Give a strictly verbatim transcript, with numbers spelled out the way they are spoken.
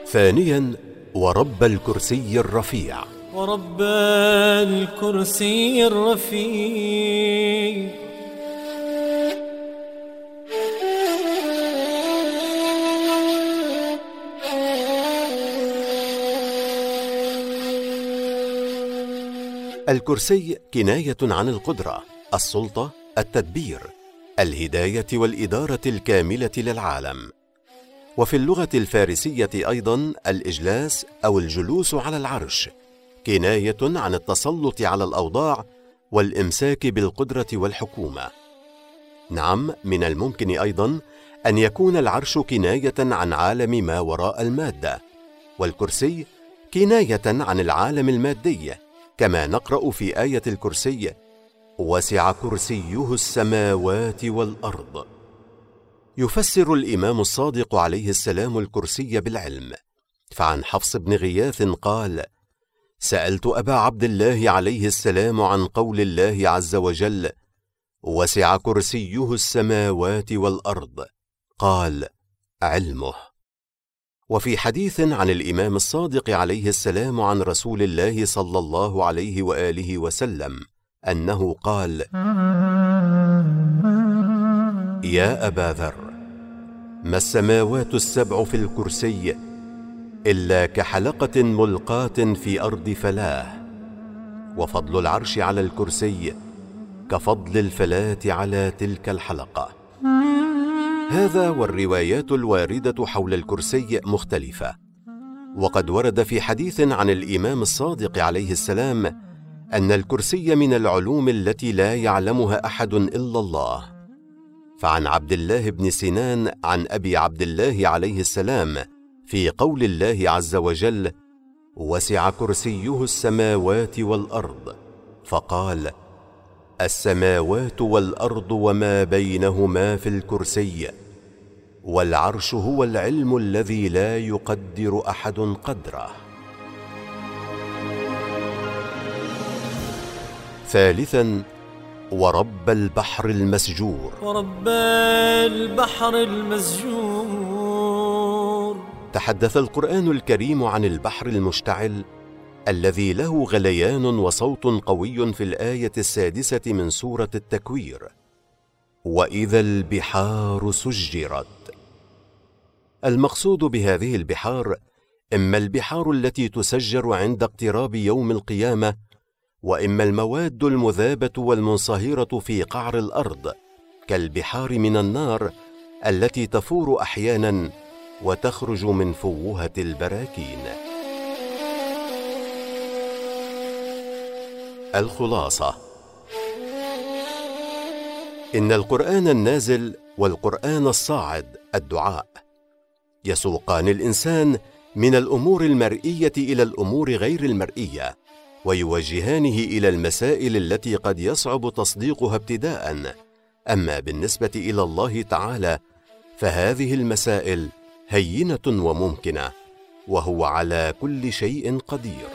ثانيا، ورب الكرسي الرفيع. ورب الكرسي الرفيع. الكرسي كناية عن القدرة، السلطة، التدبير، الهداية والإدارة الكاملة للعالم. وفي اللغة الفارسية أيضا الإجلاس أو الجلوس على العرش كناية عن التسلط على الأوضاع والإمساك بالقدرة والحكومة. نعم، من الممكن أيضا أن يكون العرش كناية عن عالم ما وراء المادة، والكرسي كناية عن العالم المادي، كما نقرأ في آية الكرسي: وسع كرسيه السماوات والأرض. يفسر الإمام الصادق عليه السلام الكرسي بالعلم، فعن حفص بن غياث قال: سألت أبا عبد الله عليه السلام عن قول الله عز وجل: وسع كرسيه السماوات والأرض، قال: علمه. وفي حديث عن الإمام الصادق عليه السلام عن رسول الله صلى الله عليه وآله وسلم أنه قال: يا أبا ذر، ما السماوات السبع في الكرسي إلا كحلقة ملقاة في أرض فلاة، وفضل العرش على الكرسي كفضل الفلاة على تلك الحلقة. هذا والروايات الواردة حول الكرسي مختلفة، وقد ورد في حديث عن الإمام الصادق عليه السلام أن الكرسي من العلوم التي لا يعلمها أحد إلا الله. فعن عبد الله بن سنان عن أبي عبد الله عليه السلام في قول الله عز وجل: وسع كرسيه السماوات والأرض، فقال: السماوات والأرض وما بينهما في الكرسي، والعرش هو العلم الذي لا يقدر أحد قدره. ثالثا، ورب البحر المسجور. ورب البحر المسجور. تحدث القرآن الكريم عن البحر المشتعل الذي له غليان وصوت قوي في الآية السادسة من سورة التكوير: وإذا البحار سجرت. المقصود بهذه البحار إما البحار التي تسجر عند اقتراب يوم القيامة، وإما المواد المذابة والمنصهرة في قعر الأرض كالبحار من النار التي تفور أحيانا وتخرج من فوهة البراكين. الخلاصة: إن القرآن النازل والقرآن الصاعد الدعاء يسوقان الإنسان من الأمور المرئية إلى الأمور غير المرئية، ويوجهانه إلى المسائل التي قد يصعب تصديقها ابتداءً. أما بالنسبة إلى الله تعالى فهذه المسائل هينة وممكنة، وهو على كل شيء قدير.